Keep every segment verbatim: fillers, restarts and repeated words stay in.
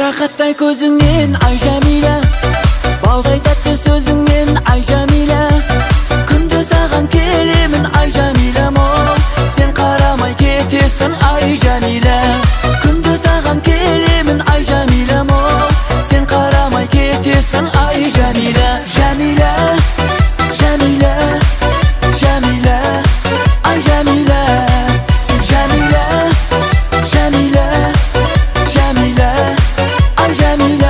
Қарақаттай көзіңнен ай Жәмилә, балдай тәтті сөзіңнен ай Жәмилә, күнде саған келемін ай Жәмилә, сен қарамай кетесің ай Жәмилә. Күнде саған келемін ай Жәмилә, сен қарамай кетесің ай Жәмилә. Жәмилә, Жәмилә, Жәмилә, ай Жәмилә. Жәмилә, Жәмилә, Жәмилә, ай Жәмилә.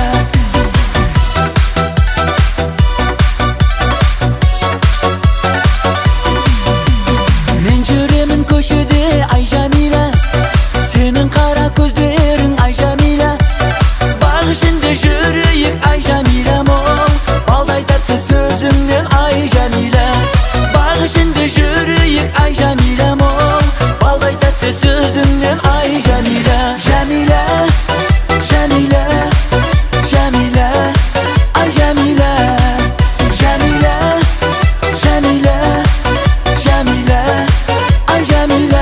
Мен жүремін көшеде ай Жәмилә, сенің қара көздерің ай Жәмилә, баг ішінде жүрейік ай Жәмилә, балдай тәтті сөзіңнен ай Жәмилә. Баг ішінде жүрейік ай Жәмилә, балдай тәтті сөзіңнен ай Жәмилә. Жәмилә, Жәмилә, Жәмилә, ай Жәмилә. Жәмилә, Жәмилә, Жәмилә, ай Жәмилә.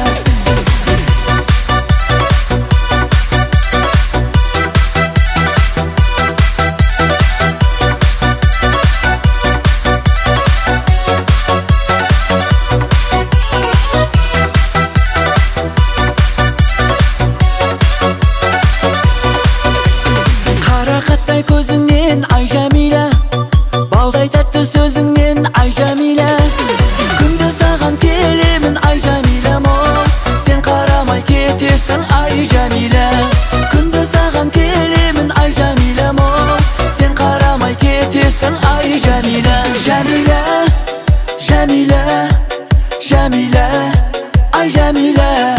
Қарақаттай көзіңнен ай Жәмилә, балдай тәтті сөзіңнен ай Жәмилә, күнде саған келемін ай Жәмилә, сен қарамай кетесің ай Жәмилә. Күнде саған келемін ай Жәмилә, сен қарамай кетесің ай Жәмилә. Жәмилә, Жәмилә, Жәмилә, ай Жәмилә.